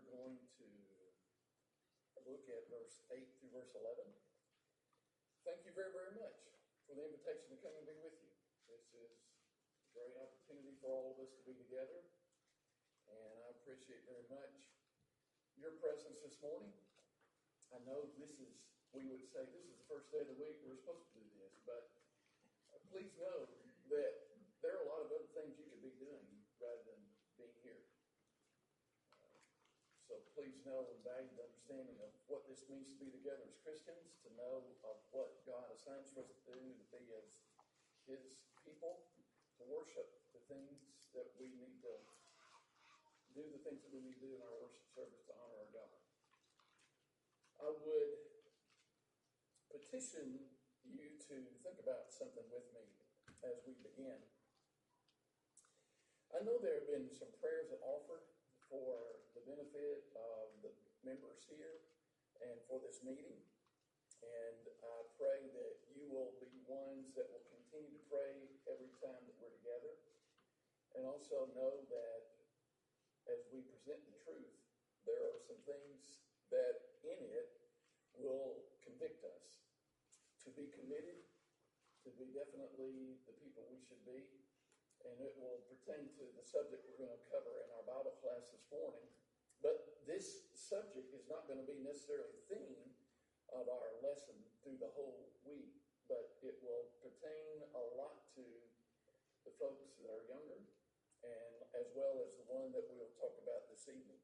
going to look at verse 8 through verse 11. Thank you very, very much for the invitation to come and be with you. This is a great opportunity for all of us to be together, and I appreciate very much your presence this morning. I know we would say this is the first day of the week we're supposed to do this, but please know that there are a lot of other things you could be doing rather than being here. So please know and value the understanding of what this means to be together as Christians, to know of what God assigns for us to do, to be as His people, to worship the things that we need to do, the things that we need to do in our worship service to honor our God. I would petition you to think about something with me as we begin. I know there have been some prayers that offered for the benefit of the members here and for this meeting. And I pray that you will be ones that will continue to pray every time that we're together. And also know that as we present the truth, there are some things that in it will convict us to be committed, to be definitely the people we should be. And it will pertain to the subject we're going to cover in our Bible class this morning. But this subject is not going to be necessarily the theme of our lesson through the whole week, but it will pertain a lot to the folks that are younger, and as well as the one that we'll talk about this evening.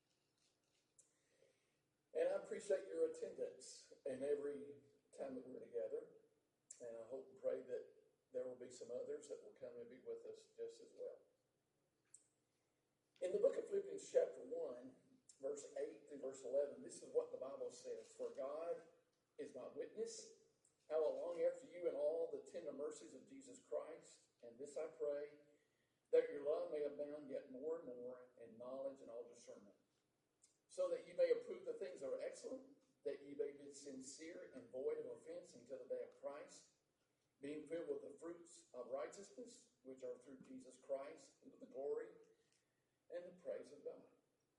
And I appreciate your attendance in every time that we're together, and I hope and pray that there will be some others that will come and be with us just as well. In the book of Philippians chapter 1, verse 8 through verse 11, this is what the Bible says. For God is my witness, how I long after you in all the tender mercies of Jesus Christ. And this I pray, that your love may abound yet more and more in knowledge and all discernment, so that you may approve the things that are excellent, that you may be sincere and void of offense until the day of Christ, being filled with the fruits of righteousness, which are through Jesus Christ, unto the glory and the praise of God.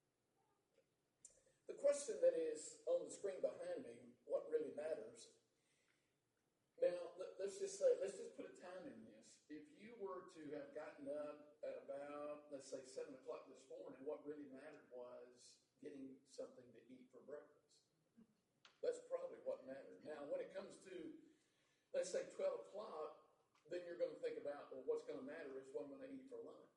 The question that is on the screen behind me, what really matters? Now, let's just put a time in this. If you were to have gotten up at about, let's say, 7 o'clock this morning, what really mattered was getting something to eat for breakfast. That's probably what mattered. Now, when it comes to, let's say, 12 o'clock, then you're going to think about, well, what's going to matter is what I'm going to eat for lunch.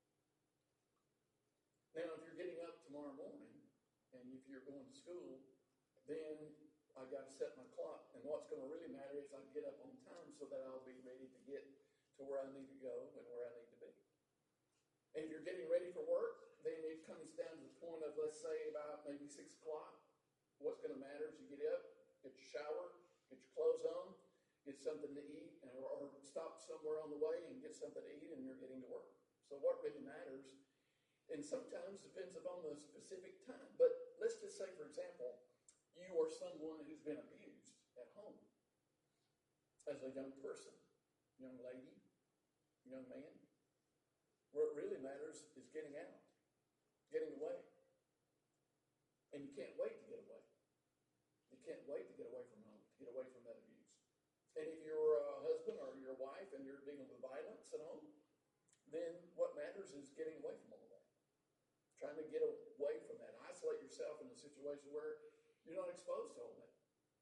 Now, if you're getting up tomorrow morning, and if you're going to school, then I got to set my clock. And what's going to really matter is I get up on time so that I'll be ready to get to where I need to go and where I need to be. And if you're getting ready for work, then it comes down to the point of, let's say, about maybe 6 o'clock. What's going to matter is you get up, get your shower, get your clothes on, get something to eat, or stop somewhere on the way and get something to eat, and you're getting to work. So what really matters, and sometimes depends upon the specific time. But let's just say, for example, you are someone who's been abused at home as a young person, young lady, young man. Where it really matters is getting out, getting away. And you can't wait to get away. You can't wait to get away from home, to get away from that abuse. And if you're a husband or you're a wife and you're dealing with violence at home, then what matters is getting away from all that. Trying to get away from that. Isolate yourself in a situation where you're not exposed to all that.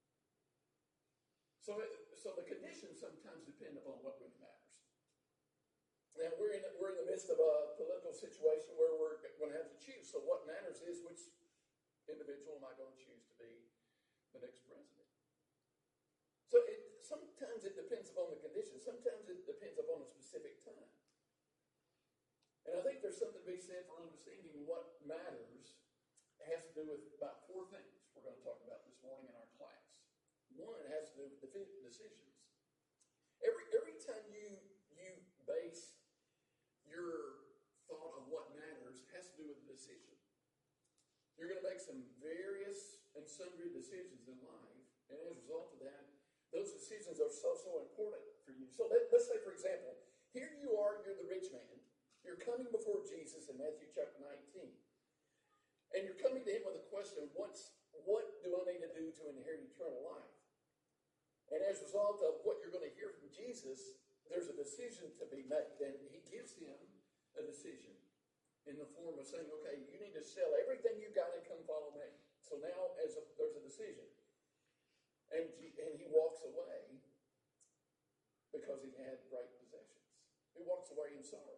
So the conditions sometimes depend upon what really matters. Now, we're in the midst of a political situation where we're going to have to choose. So what matters is which individual am I going to choose to be the next president. So sometimes it depends upon the conditions. Sometimes it depends upon a specific time. And I think there's something to be said for understanding what matters. It has to do with about 4 things we're going to talk about this morning in our class. One has to do with decisions. Every time you base your thought of what matters, has to do with a decision. You're going to make some various and sundry decisions in life, and as a result of that, those decisions are so important for you. So let's say, for example, here you are, you're the rich man. You're coming before Jesus in Matthew chapter 19. And you're coming to question, what do I need to do to inherit eternal life? And as a result of what you're going to hear from Jesus, there's a decision to be made. And he gives him a decision in the form of saying, okay, you need to sell everything you've got and come follow me. So now there's a decision. And he walks away because he had great possessions. He walks away in sorrow.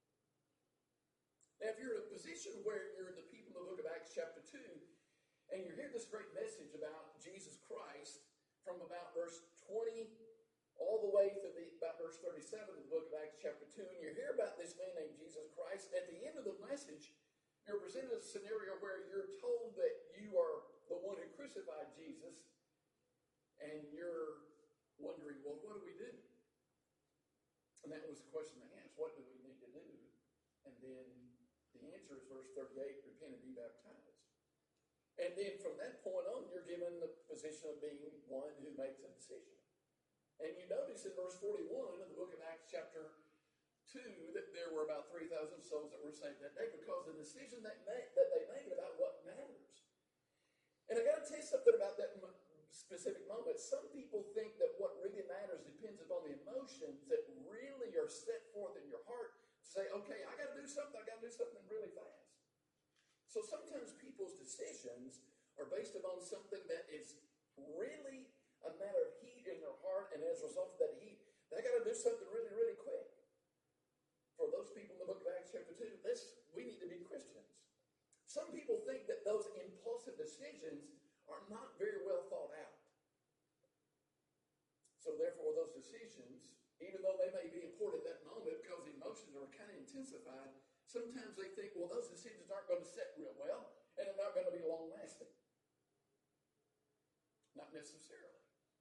Now, if you're in a position where you're the people in the book of Acts chapter 2, and you hear this great message about Jesus Christ from about verse 20 all the way to about verse 37 of the book of Acts chapter 2, and you hear about this man named Jesus Christ, at the end of the message, you're presented a scenario where you're told that you are the one who crucified Jesus, and you're wondering, well, what do we do? And that was the question they asked, what do we need to do? And then the answer is verse 38, repent and be baptized. And then from that point on, you're given the position of being one who makes a decision. And you notice in verse 41 of the book of Acts chapter 2 that there were about 3,000 souls that were saved that day because of the decision that they made about what matters. And I got to tell you something about that specific moment. Some people think that what really matters depends upon the emotions that really are set forth in your heart to say, okay, I got to do something really fast. So sometimes people's decisions are based upon something that is really a matter of heat in their heart, and as a result of that heat, they got to do something really, really quick. For those people in the book of Acts chapter 2, we need to be Christians. Some people think that those impulsive decisions are not very well thought out. So therefore, those decisions, even though they may be important at that moment because the emotions are kind of intensified, sometimes they think, well, those decisions aren't going to set real well, and they're not going to be long-lasting. Not necessarily.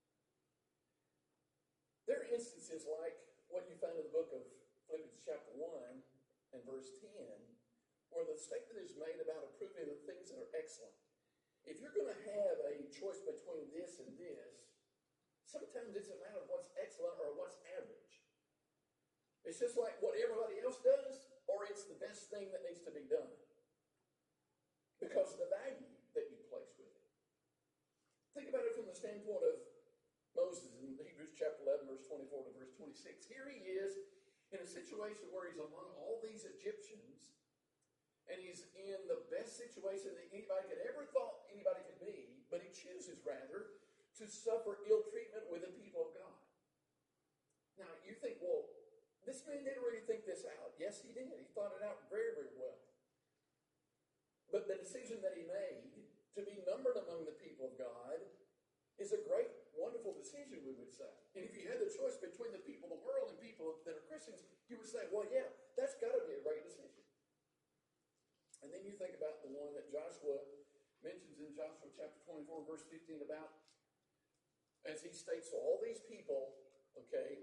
There are instances like what you find in the book of Philippians chapter 1 and verse 10, where the statement is made about approving the things that are excellent. If you're going to have a choice between this and this, sometimes it's a matter of what's excellent or what's average. It's just like what everybody else does, or it's the best thing that needs to be done. Because of the value that you place with it. Think about it from the standpoint of Moses in Hebrews chapter 11, verse 24 to verse 26. Here he is in a situation where he's among all these Egyptians, and he's in the best situation that anybody could ever thought anybody could be, but he chooses rather to suffer ill treatment with the people of God. Now, you think, well, this man didn't really think this out. Yes, he did. He thought it out very, very well. But the decision that he made to be numbered among the people of God is a great, wonderful decision, we would say. And if you had the choice between the people of the world and people that are Christians, you would say, well, yeah, that's got to be a great decision. And then you think about the one that Joshua mentions in Joshua chapter 24, verse 15, about, as he states, so all these people, okay,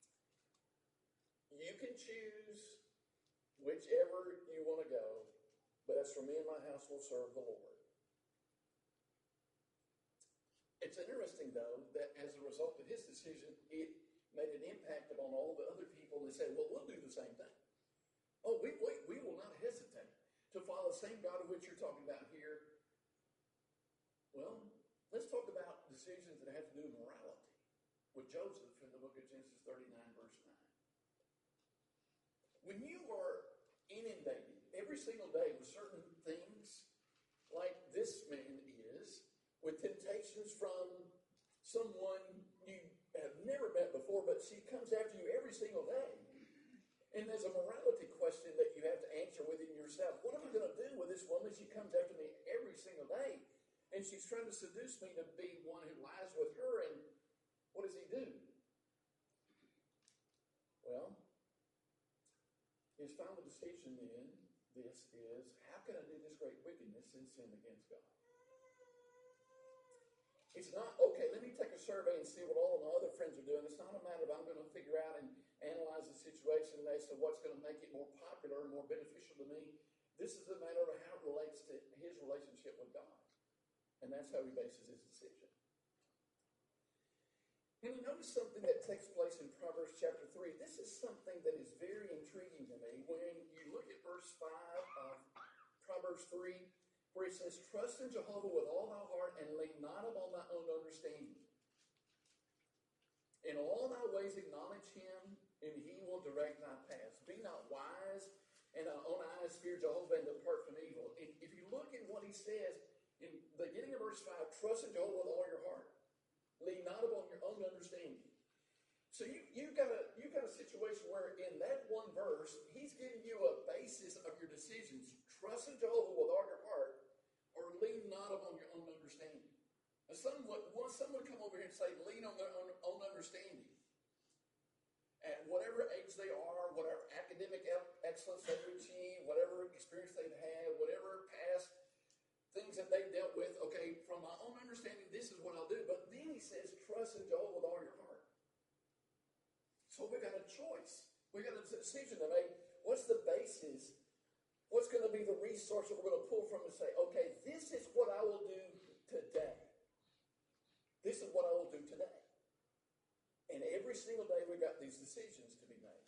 you can choose whichever you want to go, but as for me and my house, will serve the Lord. It's interesting, though, that as a result of his decision, it made an impact upon all the other people. They said, well, we'll do the same thing. Oh, we will not hesitate to follow the same God of which you're talking about here. Well, let's talk about decisions that have to do with morality with Joseph in the book of Genesis 39, verse 9. When you are inundated every single day with certain things, like this man is, with temptations from someone you have never met before, but she comes after you every single day. And there's a morality question that you have to answer within yourself. What am I going to do with this woman? She comes after me every single day. And she's trying to seduce me to be one who lies with her. And what does he do? Well, his final decision then, this is, how can I do this great wickedness and sin against God? It's not, okay, let me take a survey and see what all of my other friends are doing. It's not a matter of I'm going to figure out and analyze the situation as to what's going to make it more popular and more beneficial to me. This is a matter of how it relates to his relationship with God. And that's how he bases his decision. And you notice something that takes place in Proverbs chapter 3. This is something that is very intriguing to me. When you look at verse 5 of Proverbs 3, where it says, trust in Jehovah with all thy heart and lean not upon thy own understanding. In all thy ways acknowledge him, and he will direct thy paths. Be not wise in thy own eyes, fear Jehovah, and depart from evil. If you look at what he says in the beginning of verse 5, trust in Jehovah with all your heart. Lean not upon your own understanding. So you've got a situation where in that one verse, he's giving you a basis of your decisions. Trust in Jehovah with all your heart, or lean not upon your own understanding. Now, some would come over here and say, lean on their own understanding. At whatever age they are, whatever academic excellence they've achieved, whatever experience they've had, whatever past things that they've dealt with, okay, from my own understanding, this is what I'll do. But then he says, trust in Jehovah with all your heart. So we've got a choice. We've got a decision to make. What's the basis? What's going to be the resource that we're going to pull from and say, okay, this is what I will do today. This is what I will do today. And every single day we've got these decisions to be made.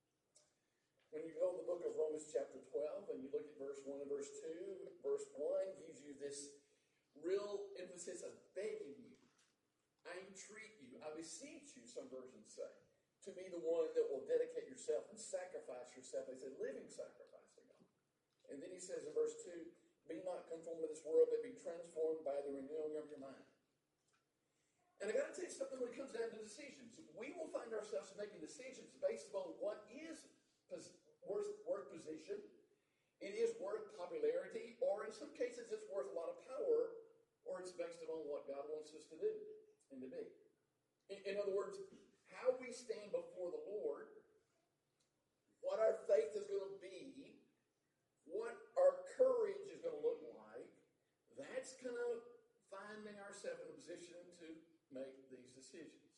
When you go to the book of Romans chapter 12 and you look at verse 1 and verse 2, verse 1 gives you this real emphasis of begging you. I entreat you, I beseech you, some versions say, to be the one that will dedicate yourself and sacrifice yourself as a living sacrifice to God. And then he says in verse 2, be not conformed to this world, but be transformed by the renewing of your mind. And I got to tell you something when it comes down to decisions. We will find ourselves making decisions based upon what is worth position. It is worth popularity, or in some cases it's worth a lot of power, or it's based upon what God wants us to do and to be. In other words, how we stand before the Lord, what our faith is going to be, what our courage is going to look like, that's going to finding ourselves in a position to make these decisions.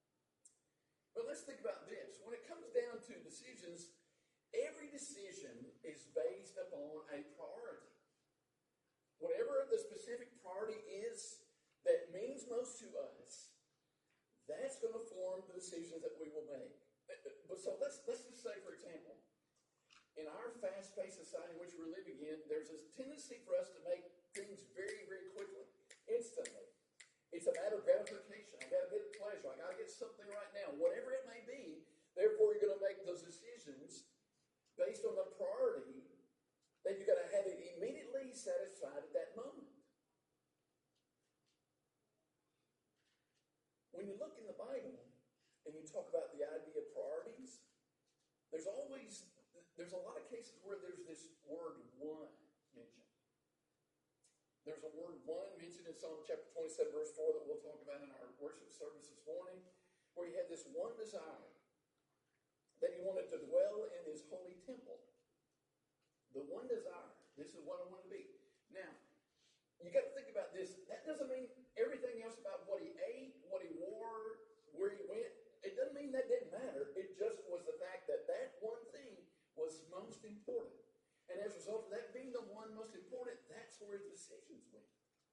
But let's think about this. When it comes down to decisions, every decision is based upon a priority. Whatever the specific priority is that means most to us, that's going to form the decisions that we will make. But so let's just say, for example, in our fast-paced society in which we're living in, there's a tendency for us to make things very, very quickly, instantly. It's a matter of gratification. I got to get pleasure. I got to get something right now. Whatever it may be, therefore you're going to make those decisions based on the priority that you've got to have it immediately satisfied at that moment. When you look in the Bible and you talk about the idea of priorities, there's a lot of cases where there's this word one mentioned. There's a word one mentioned in Psalm chapter 27, verse 4 that we'll talk about in our worship service this morning, where he had this one desire, that he wanted to dwell in his holy temple. The one desire. This is what I want to be. Now, you got to think about this. That doesn't mean everything else about what he ate, what he wore, where he went. It doesn't mean that didn't matter. It just was the fact that that one thing was most important. And as a result of that being the one most important, that's where his decisions went.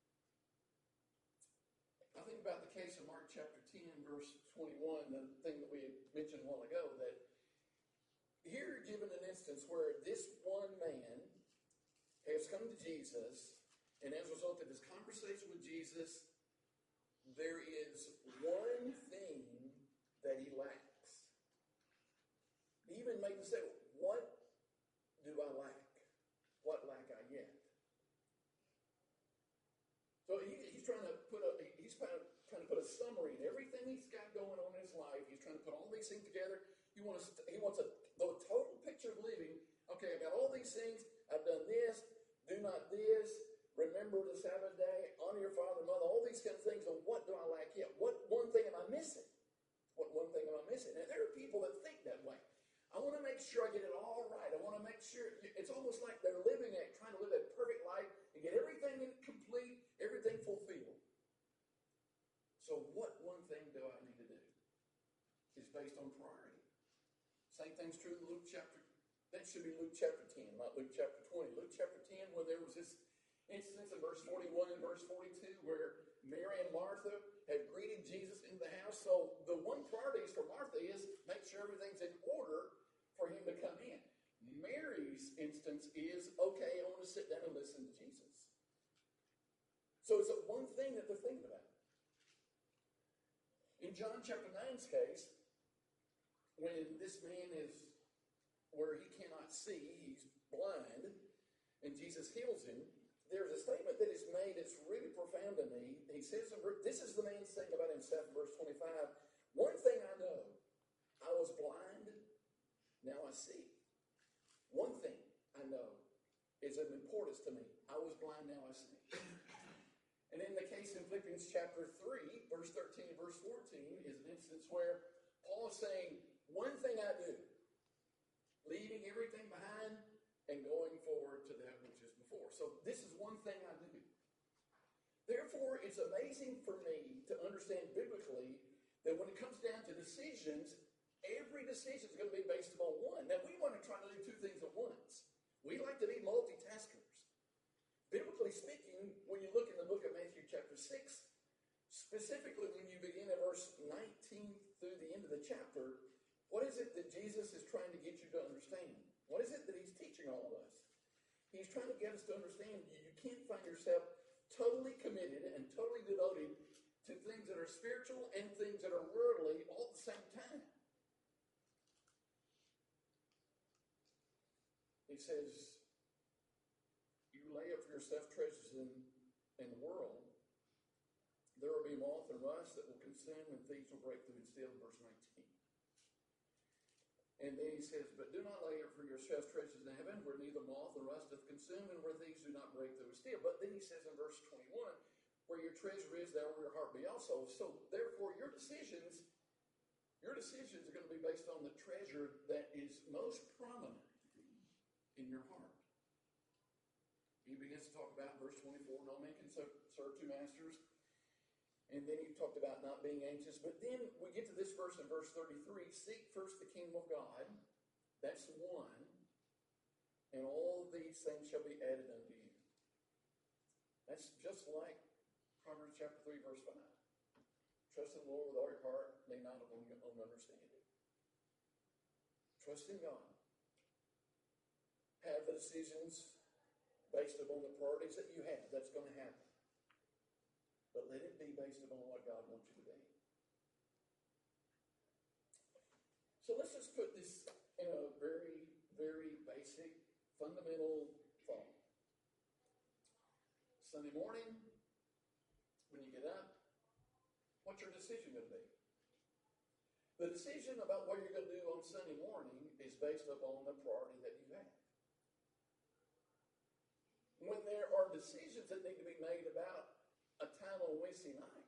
I think about the case of Mark chapter 10, verse 21, the thing that we had mentioned a while ago, that here you're given an instance where this one man has come to Jesus, and as a result of his conversation with Jesus, there is one thing that he lacks. He even made him say, what do I lack? What lack I yet? So he's trying to put a summary in everything he's got going on in his life. He's trying to put all these things together. He wants the total picture of living. Okay, I got all these things. I've done this. Do not this. Remember the Sabbath day. Honor your father and mother. All these kind of things. And what do I lack yet? What one thing am I missing? What one thing am I missing? And there are people that think that way. I want to make sure I get it all right. I want to make sure, it's almost like they're trying to live a perfect life and get everything complete, everything fulfilled. So what one thing do I need to do? It's based on priority. Same thing's true in that should be Luke chapter 10, not Luke chapter 20. Luke chapter 10, where there was this instance in verse 41 and verse 42 where Mary and Martha had greeted Jesus in the house. So the one priority for Martha is make sure everything's in order for him to come in. Mary's instance is, okay, I want to sit down and listen to Jesus. So it's one thing that they're thinking about. In John chapter 9's case, when this man is where he cannot see, he's blind, and Jesus heals him, there's a statement that is made that's really profound to me. He says, this is the man saying about himself in verse 25, one thing I know, I was blind, now I see. One thing I know is of importance to me. I was blind, now I see. And in the case in Philippians chapter 3, verse 13 and verse 14 is an instance where Paul is saying, one thing I do, leaving everything behind and going forward to that which is before. So this is one thing I do. Therefore, it's amazing for me to understand biblically that when it comes down to decisions, every decision is going to be based upon one. Now, we want to try to do two things at once. We like to be multitaskers. Biblically speaking, when you look in the book of Matthew chapter 6, specifically when you begin at verse 19 through the end of the chapter, what is it that Jesus is trying to get you to understand? What is it that he's teaching all of us? He's trying to get us to understand you can't find yourself totally committed and totally devoted to things that are spiritual and things that are worldly all at the same time. He says, you lay up for yourself treasures in the world. There will be moth and rust that will consume, and thieves will break through and steal, verse 19. And then he says, but do not lay up for yourselves treasures in heaven, where neither moth nor rust doth consume, and where thieves do not break through and steal. But then he says in verse 21, where your treasure is, there will your heart be also. So therefore, your decisions are going to be based on the treasure that is most prominent in your heart. He begins to talk about verse 24, no man can serve two masters. And then he talked about not being anxious. But then we get to this verse in verse 33, seek first the kingdom of God. That's one. And all these things shall be added unto you. That's just like Proverbs chapter 3, verse 5. Trust in the Lord with all your heart, lean not on your own understanding. Trust in God. Have the decisions based upon the priorities that you have. That's going to happen. But let it be based upon what God wants you to be. So let's just put this in a very, very basic, fundamental thought. Sunday morning, when you get up, what's your decision going to be? The decision about what you're going to do on Sunday morning is based upon the priority that you have. When there are decisions that need to be made about a time on Wednesday night,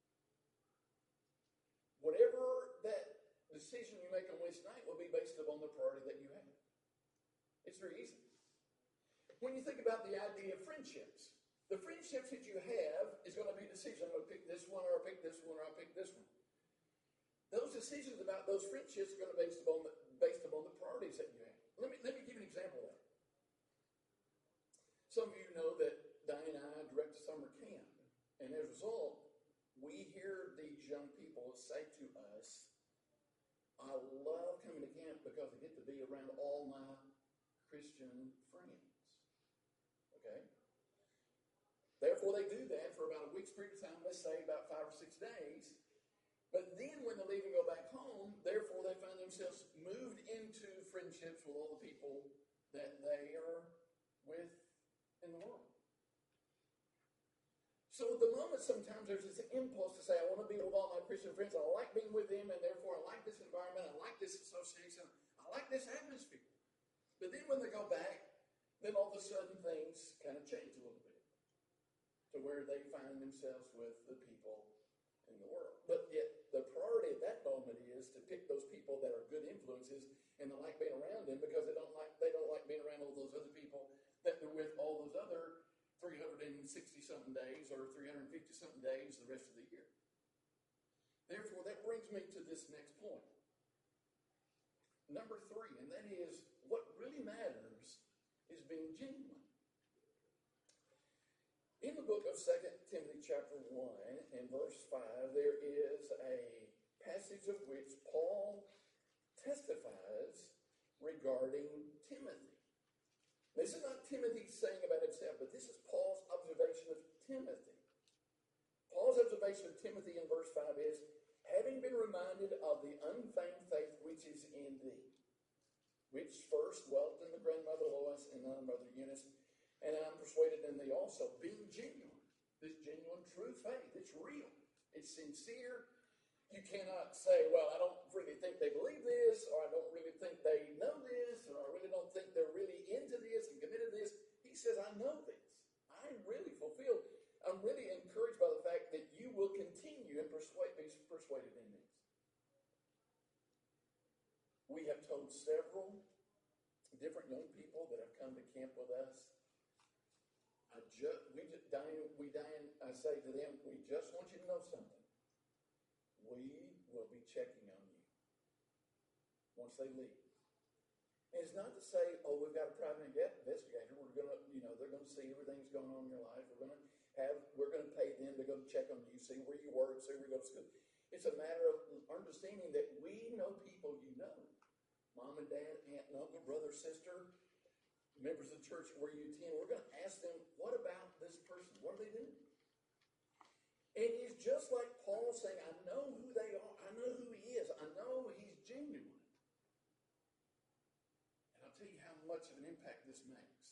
whatever that decision you make on Wednesday night will be based upon the priority that you have. It's very easy. When you think about the idea of friendships, the friendships that you have is going to be a decision. I'm going to pick this one, or I'll pick this one, or I'll pick this one. Those decisions about those friendships are going to be based upon the priorities that you have. Let me give you an example of that. Some of you know that Diane and I direct a summer camp. And as a result, we hear these young people say to us, I love coming to camp because I get to be around all my Christian friends. Okay? Therefore, they do that for about a week's period of time, let's say about 5 or 6 days. But then when they leave and go back home, therefore they find themselves moved into friendships with all the people that they are with in the world. So at the moment, sometimes there's this impulse to say, I want to be with all my Christian friends. I like being with them, and therefore I like this environment. I like this association. I like this atmosphere. But then when they go back, then all of a sudden things kind of change a little bit to where they find themselves with the people in the world. But yet the priority at that moment is to pick those people that are good influences and they like being around them because they don't like being around all those other people that they're with all those other 360-something days or 350-something days the rest of the year. Therefore, that brings me to this next point. Number 3, and that is what really matters is being genuine. In the book of 2 Timothy chapter 1 and verse 5, there is a passage of which Paul testifies regarding Timothy. This is not Timothy saying about himself, but this is Paul's observation of Timothy. reminded of the unfeigned faith which is in thee, which first dwelt in the grandmother Lois and our mother Eunice, and I'm persuaded in thee also, being genuine. This genuine, true faith. It's real. It's sincere. You cannot say, well, I don't really think they believe this, or I don't really think they know this, or I really don't think they're really into this and committed to this. He says, I know this. I'm really fulfilled. I'm really encouraged by the fact that you will continue and be persuaded in this. We have told several different young people that have come to camp with us, Diane, I say to them, we just want you to know something. We will be checking on you once they leave. And it's not to say, oh, we've got a private investigator. We're going to, they're going to see everything's going on in your life. We're going to pay them to go check on you, see where you work, see where you go to school. It's a matter of understanding that we know people you know. Mom and dad, aunt and uncle, brother, sister, members of the church where you attend. We're going to ask them, what about this person? What are they doing? And it's just like Paul saying, I know who they are. I know who he is. I know he's genuine. And I'll tell you how much of an impact this makes.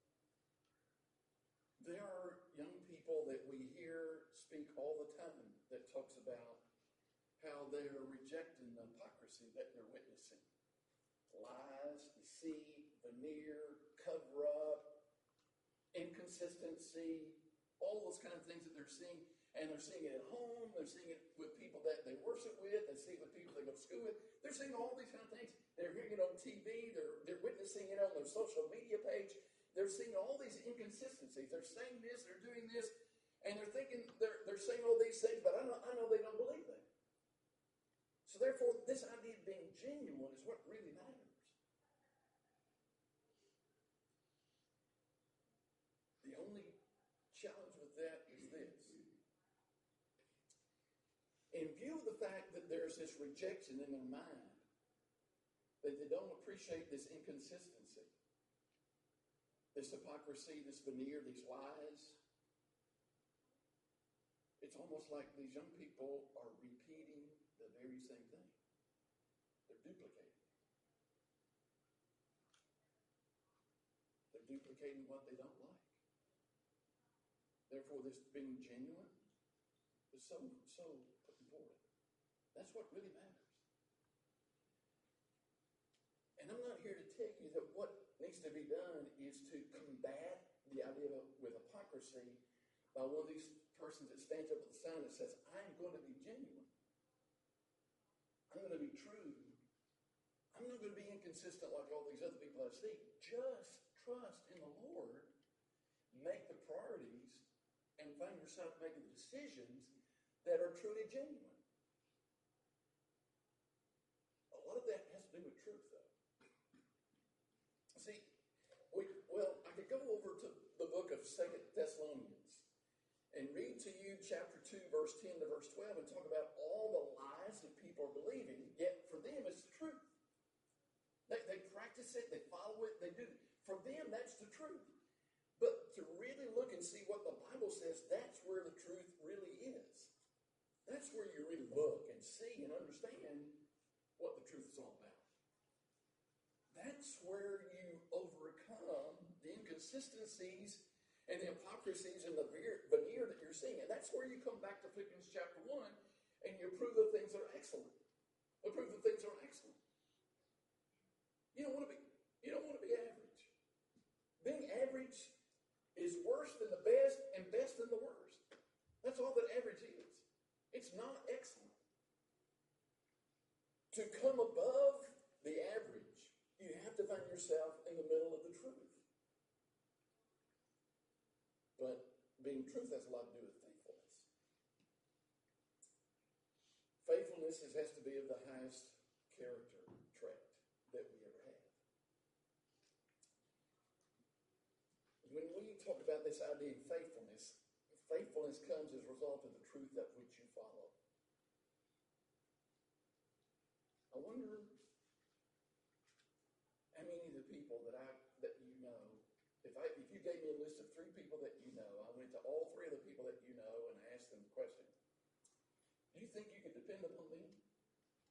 There are young people that we hear speak all the time that talks about how they are rejecting the hypocrisy that they're witnessing. Lies, deceit, veneer, cover up, inconsistency, all those kind of things that they're seeing. And they're seeing it at home. They're seeing it with people that they worship with. They see it with people they go to school with. They're seeing all these kind of things. They're hearing it on TV. They're witnessing it on their social media page. They're seeing all these inconsistencies. They're saying this. They're doing this. And they're thinking, they're saying all these things, but I know they don't believe that. So therefore, this idea of being genuine is what really matters. The only challenge with that is this. In view of the fact that there's this rejection in their mind, that they don't appreciate this inconsistency, this hypocrisy, this veneer, these lies, it's almost like these young people are repeating the very same thing. They're duplicating. They're duplicating what they don't like. Therefore, this being genuine is so important. That's what really matters. And I'm not here to tell you that what needs to be done is to combat the idea with hypocrisy by one of these persons that stands up with a sign that says, I'm going to be genuine. I'm going to be true. I'm not going to be inconsistent like all these other people I see. Just trust in the Lord. Make the priorities and find yourself making decisions that are truly genuine. A lot of that has to do with truth, though. See, I could go over to the book of 2 Thessalonians and read to you chapter 2, verse 10 to verse 12, and talk about all the lies that people are believing, yet for them it's the truth. They practice it, they follow it, they do it. For them, that's the truth. But to really look and see what the Bible says, that's where the truth really is. That's where you really look and see and understand what the truth is all about. That's where you overcome the inconsistencies and the hypocrisies and the veneer that you're seeing. And that's where you come back to Philippians chapter 1 and you prove the things that are excellent. Prove the things that are excellent. You don't want to be average. Being average is worse than the best and best than the worst. That's all that average is. It's not excellent. To come above the average, you have to find yourself in the middle of the truth. But being truth has a lot to do with faithfulness. Faithfulness has to be of the highest character trait that we ever have. When we talk about this idea of faithfulness, faithfulness comes as a result of the truth of which you follow. I wonder how many of the people that you know, if you gave me a list of 3 people that you know, I went to all 3 of the people that you know and I asked them the question, do you think you could depend upon them?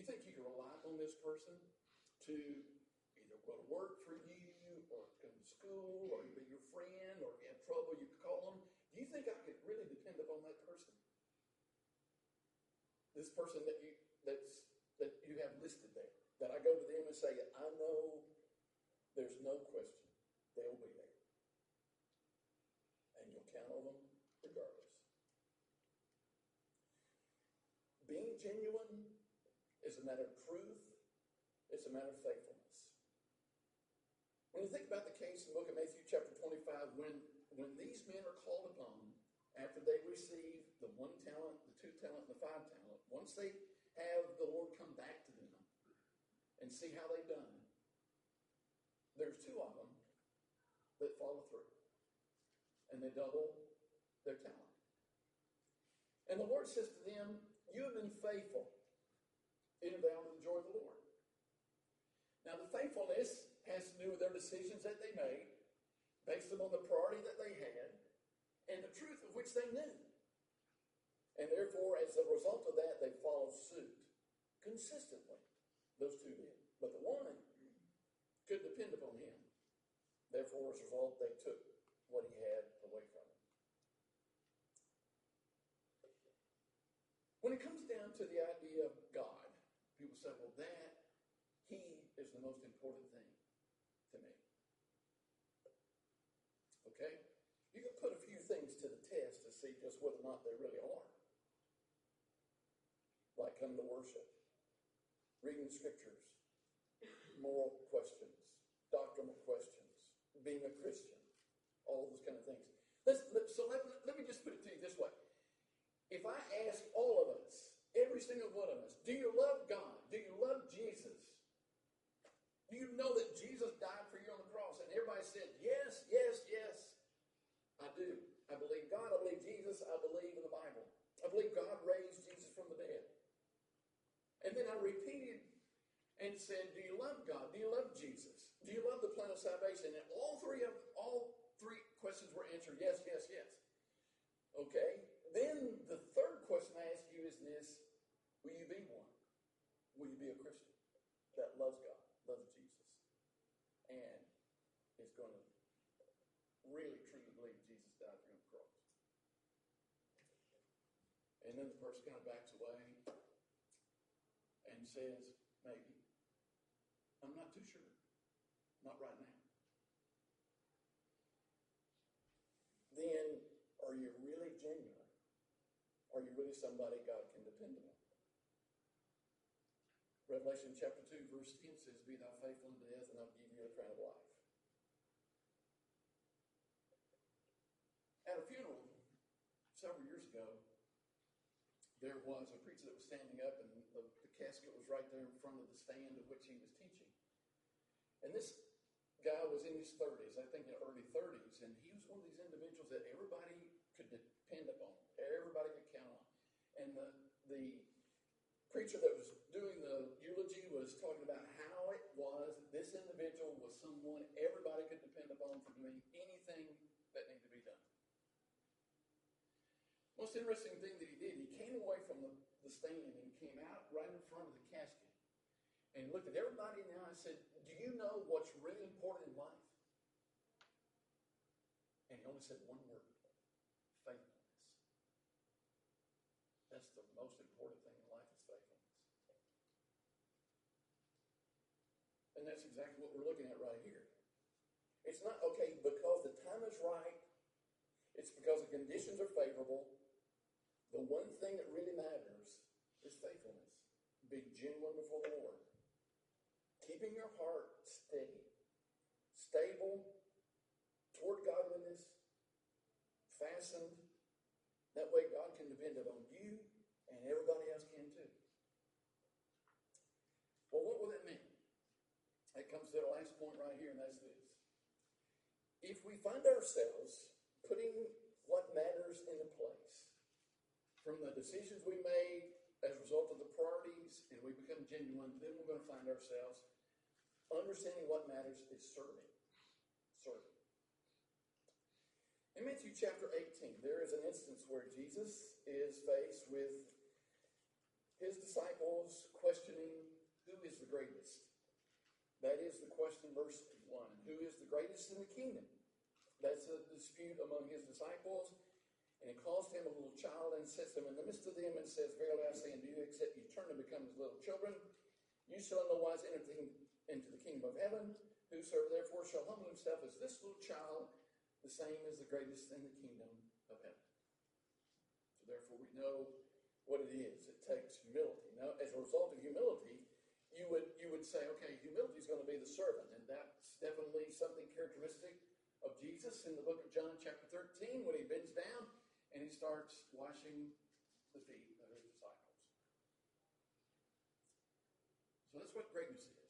you think you can rely on this person to either go to work for you or come to school or be your friend, or if you have trouble, you can call them? Do you think I could really depend upon that person? This person that you have listed there, that I go to them and say, I know there's no question they'll be there. And you'll count on them regardless. Being genuine is a matter of truth. It's a matter of faithfulness. When you think about the case in the book of Matthew chapter 25, when these men are called upon after they receive the 1 talent, the 2 talent, and the 5 talent, once they have the Lord come back to them and see how they've done, there's 2 of them that follow through. And they double their talent. And the Lord says to them, you have been faithful. Enter thou into the joy of the Lord. Now the faithfulness has to do with their decisions that they made, based upon the priority that they had, and the truth of which they knew. And therefore, as a result of that, they followed suit consistently. Those 2 did. But the one couldn't depend upon him. Therefore, as a result, they took what he had away from him. When it comes down to the idea of God, people say, well, he is the most important thing to me. Okay? You can put a few things to the test to see just whether or not they really are. Like coming to worship, reading the scriptures, moral questions, doctrinal questions, being a Christian, all those kind of things. Let me just put it to you this way. If I ask all of us, every single one of us, do you love God? Do you love Jesus? Do you know that Jesus died for you on the cross? And everybody said, yes, yes, yes. I do. I believe God. I believe Jesus. I believe in the Bible. I believe God raised Jesus from the dead. And then I repeated and said, do you love God? Do you love Jesus? Do you love the plan of salvation? And all three questions were answered, yes, yes, yes. Okay. Then the third question I ask you is this: will you be one? Will you be a Christian that loves God, loves Jesus, and is going to really truly believe Jesus died for you on the cross? And then the person kind of backs away and says, maybe. I'm not too sure. Not right now. Then, are you really genuine? Are you really somebody God can depend on? Revelation chapter 2, verse 10 says, be thou faithful unto death, and I'll give you a crown of life. At a funeral several years ago, there was a preacher that was standing up, and the casket was right there in front of the stand of which he was teaching. And this guy was in his 30s, I think in early 30s, and he was one of these individuals that everybody could depend upon. Everybody could count on. And the preacher that was doing the eulogy was talking about how it was that this individual was someone everybody could depend upon for doing anything that needed to be done. Most interesting thing that he did, he came away from the stand and came out right in front of the casket and looked at everybody in the eye and said, do you know what's really important in life? And he only said one word: faithfulness. That's the most important thing in life, is faithfulness. And that's exactly what we're looking at right here. It's not, okay, because the time is right, it's because the conditions are favorable. The one thing that really matters is faithfulness. Be genuine before the Lord. Keeping your heart steady, stable, toward godliness, fastened. That way God can depend upon you, and everybody else can too. Well, what will that mean? That comes to the last point right here, and that's this. If we find ourselves putting what matters into place, from the decisions we made as a result of the priorities, and we become genuine, then we're going to find ourselves understanding what matters is serving. Serving. In Matthew chapter 18, there is an instance where Jesus is faced with his disciples questioning who is the greatest. That is the question, verse 1. Who is the greatest in the kingdom? That's a dispute among his disciples. And he calls to him a little child and sets him in the midst of them and says, Verily I say unto you, except you turn and become as little children, you shall in no wise enter into the kingdom of heaven. Whosoever therefore shall humble himself as this little child, the same is the greatest in the kingdom of heaven. So therefore we know what it is. It takes humility. Now, as a result of humility, you would say, okay, humility is going to be the servant. And that's definitely something characteristic of Jesus in the book of John chapter 13 when he bends down and he starts washing the feet of his disciples. So that's what greatness is.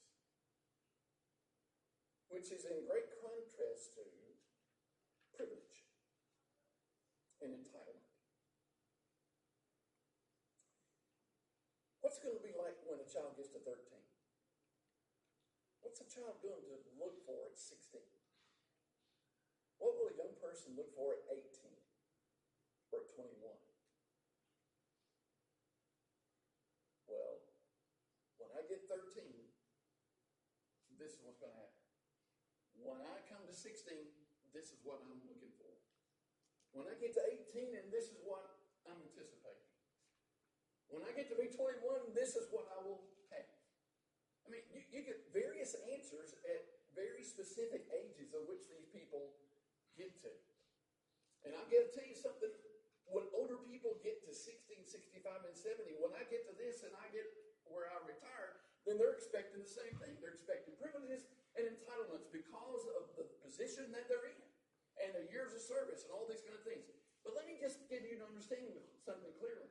Which is in great contrast to privilege and entitlement. What's it going to be like when a child gets to 13? What's a child going to look for at 16? What will a young person look for at 18 or at 21? Well, when I get 13, this is what's going to happen. When I come to 16, this is what I'm looking for. When I get to 18, and this is what I'm anticipating. When I get to be 21, this is what I will have. I mean, you get various answers at very specific ages of which these people get to. And I'm going to tell you something. When older people get to 60, 65, and 70, when I get to this and I get where I retire, then they're expecting the same thing. They're expecting privileges and entitlements because of the position that they're in and their years of service and all these kind of things. But let me just give you an understanding of something clearly.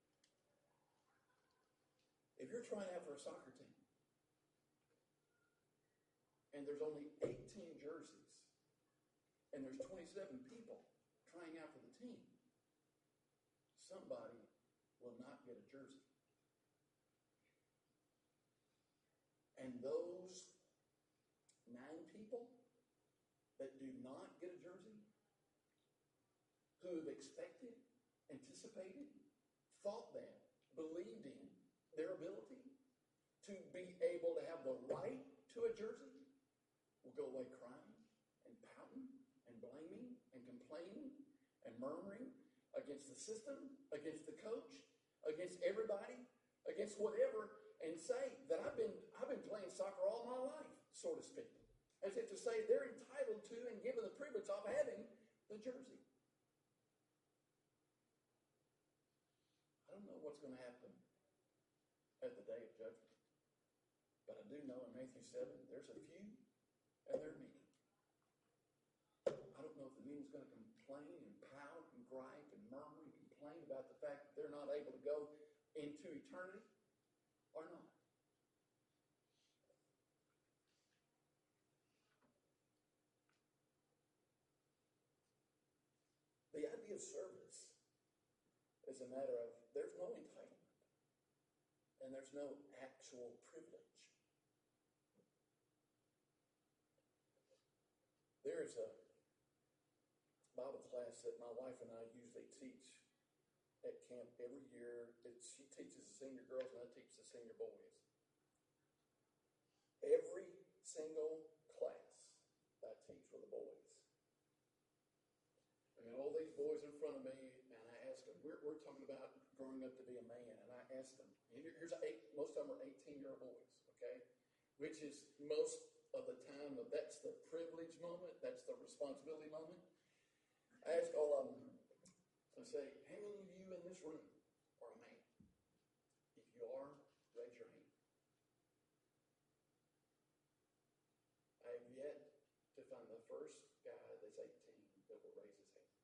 If you're trying out for a soccer team and there's only 18 jerseys and there's 27 people trying out for the team, somebody will not get a jersey. And those 9 people that do not get a jersey, who have expected, anticipated, thought that, believed in their ability to be able to have the right to a jersey, will go away crying and pouting and blaming and complaining and murmuring against the system, against the coach, against everybody, against whatever, and say that I've been playing soccer all my life, so to speak. As if to say they're entitled to and given the privilege of having the jersey. I don't know what's going to happen at the day of judgment. But I do know in Matthew 7, there's a few and they're many. I don't know if the meeting's going to complain and pout and gripe and murmur and complain about the fact that they're not able to go into eternity or not. The idea of service is a matter of there's no entitlement and there's no actual privilege. There is a Bible class that my wife and I usually teach at camp every year. She teaches the senior girls and I teach the senior boys. Every single class I teach for the boys. I got all these boys in front of me, and I ask them, we're talking about growing up to be a man, and I ask them, most of them are 18-year-old boys, okay? Which is most of the time, that's the privilege moment, that's the responsibility moment. I ask all of them, I say, how many of you in this room are a man? If you are, raise your hand. I have yet to find the first guy that's 18 that will raise his hand.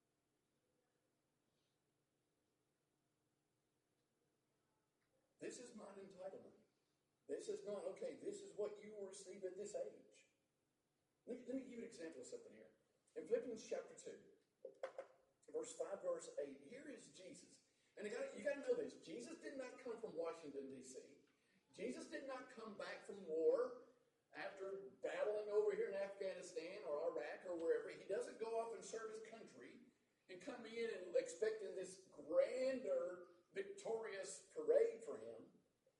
This is not entitlement. This is not, okay, this is what you will receive at this age. Let me give you an example of something here. In Philippians chapter 2, verse 5, verse 8, here is Jesus. And you got to know this. Jesus did not come from Washington, D.C. Jesus did not come back from war after battling over here in Afghanistan or Iraq or wherever. He doesn't go off and serve his country and come in and expecting this grander, victorious parade for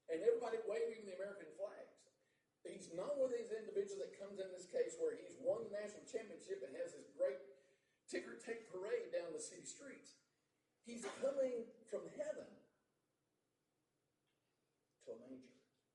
and everybody waving the American flags. He's not one of these individuals that comes in this case where he's won the national championship and has this great ticker tape parade down the city streets. He's coming from heaven to a manger.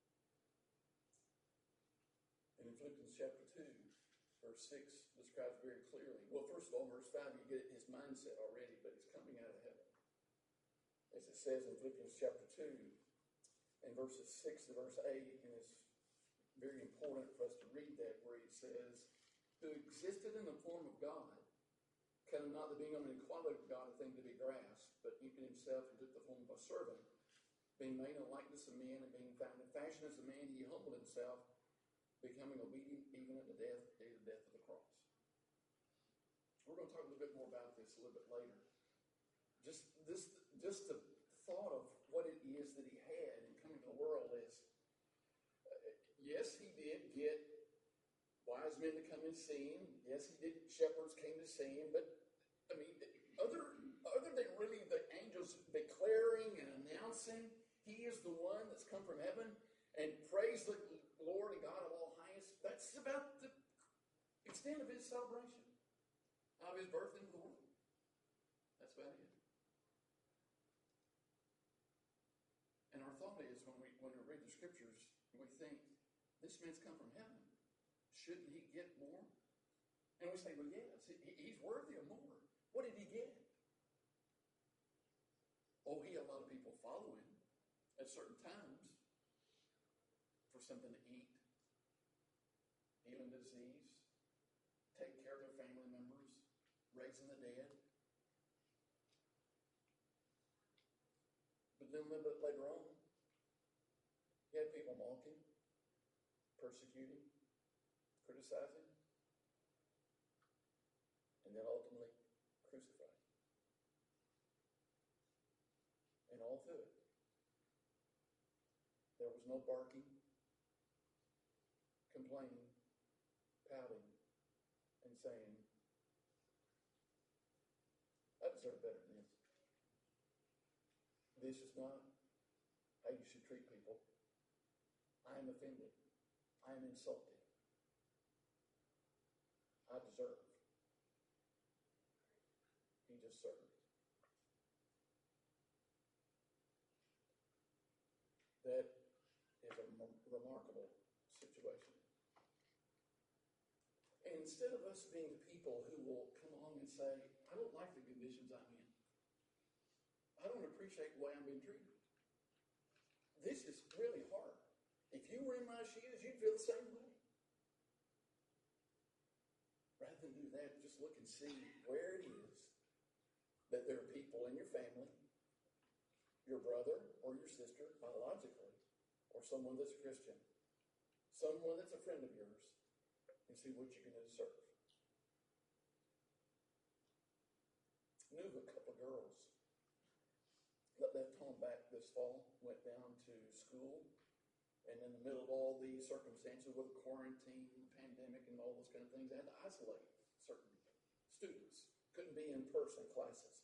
And in Philippians chapter 2, verse 6 describes very clearly. Well, first of all, verse 5, you get his mindset already, but he's coming out of heaven. As it says in Philippians chapter 2, and verses 6 to verse 8, and it's very important for us to read that, where he says, who existed in the form of God, counted not the being of an equality with God a thing to be grasped, but emptied himself and took the form of a servant, being made in the likeness of men, and being found in fashion as a man, he humbled himself, becoming obedient even unto death, the death of the cross. We're going to talk a little bit more about this a little bit later. Just the thought of what it is that he had in coming to the world is, yes, he did get wise men to come and see him. Yes, he did. Shepherds came to see him. But, I mean, other than really the angels declaring and announcing, he is the one that's come from heaven, and praise the Lord and God of all highest. That's about the extent of his celebration of his birth into the world. That's about it. And our thought is, when we read the scriptures, we think, this man's come from heaven. Shouldn't he get more? And we say, well, yes, he's worthy of more. What did he get? Oh, he had a lot of people follow him at certain times for something to eat, healing disease, taking care of their family members, raising the dead. But then a little bit later on, he had people mocking, persecuting, criticizing, and then ultimately crucified. And all through it, there was no barking, complaining, pouting, and saying, I deserve better than this. This is not how you should treat people. I am offended. I am insulted. I deserve. He just served. That is a remarkable situation. And instead of us being the people who will come along and say, I don't like the conditions I'm in. I don't appreciate the way I'm being treated. This is really hard. If you were in my shoes, you'd feel the same way. Rather than do that, just look and see where it is that there are people in your family, your brother or your sister, biologically, or someone that's a Christian, someone that's a friend of yours, and see what you can do to serve. I knew a couple of girls that left home back this fall, went down to school, and in the middle of all these circumstances with quarantine, pandemic, and all those kind of things, they had to isolate certain students. Couldn't be in person classes.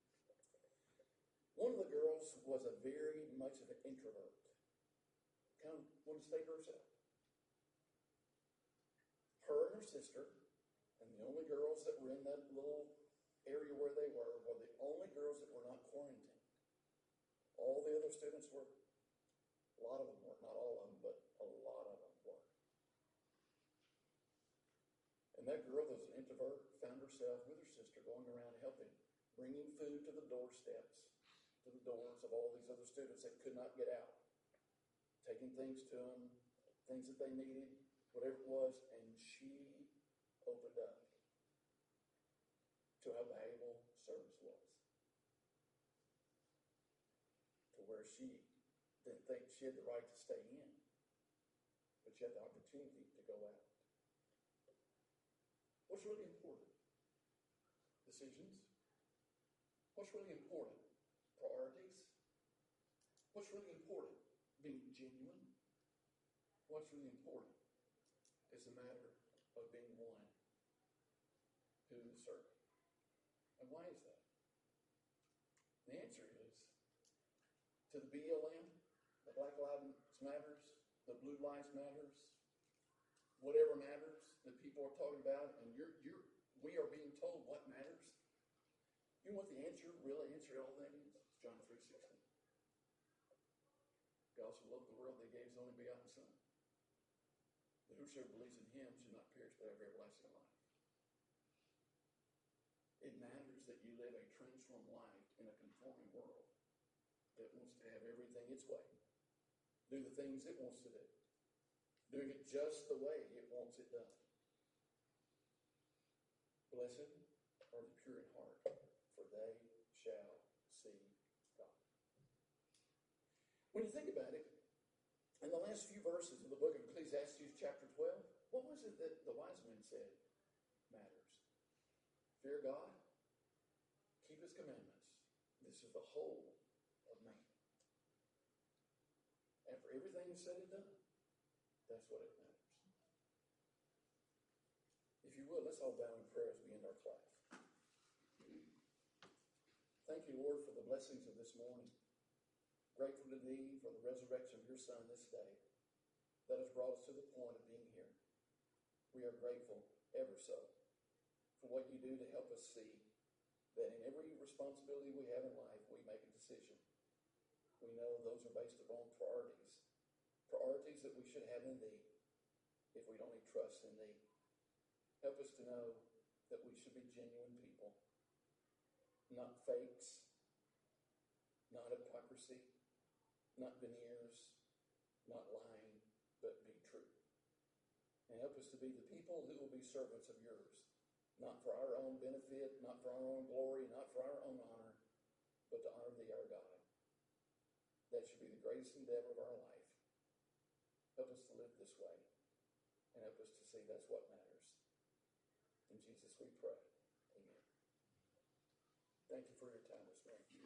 One of the girls was a very much of an introvert. Kind of wanted to stay to herself. Her and her sister, and the only girls that were in that little area where they were the only girls that were not quarantined. All the other students were. A lot of them were. Not all of them, but a lot of them were. And that girl that was an introvert found herself with her sister going around helping, bringing food to the doorsteps, to the doors of all these other students that could not get out, taking things to them, things that they needed, whatever it was, and she opened up to how valuable service was. To where she didn't think she had the right to stay in, but she had the opportunity to go out. What's really important? Decisions. What's really important? Priorities. What's really important? Being genuine. What's really important is a matter of being one who is serving. And why is that? The answer is, to the BLM, the Black Lives Matters, the Blue Lives Matters, whatever matters that people are talking about, and we are being told what matters. You know what the real answer to all that is? It's John 3:16. God so loved the world that he gave his only begotten Son, that whosoever believes in him should not perish but have everlasting life. It matters that you live a transformed life in a conforming world that wants to have everything its way, do the things it wants to do, doing it just the way it wants it done. Blessed are the pure in heart, for they shall see God. When you think about it, in the last few verses of the book of Ecclesiastes chapter 12, what was it that the wise men said matters? Fear God, keep his commandments. This is the whole of man. And for everything is said and done, that's what it matters. If you will, let's all bow in prayer as we end our class. Thank you, Lord, for the blessings of this morning. Grateful to thee for the resurrection of your Son this day that has brought us to the point of being here. We are grateful ever so for what you do to help us see that in every responsibility we have in life, we make a decision. We know those are based upon priorities that we should have in thee if we'd only trust in thee. Help us to know that we should be genuine people, not fakes, not hypocrisy, not veneers, not lying, but be true. And help us to be the people who will be servants of yours, not for our own benefit, not for our own glory, not for our own honor, but to honor thee, our God. That should be the greatest endeavor of our life. Help us to live this way, and help us to see that's what matters. In Jesus we pray. Amen. Thank you for your time this morning.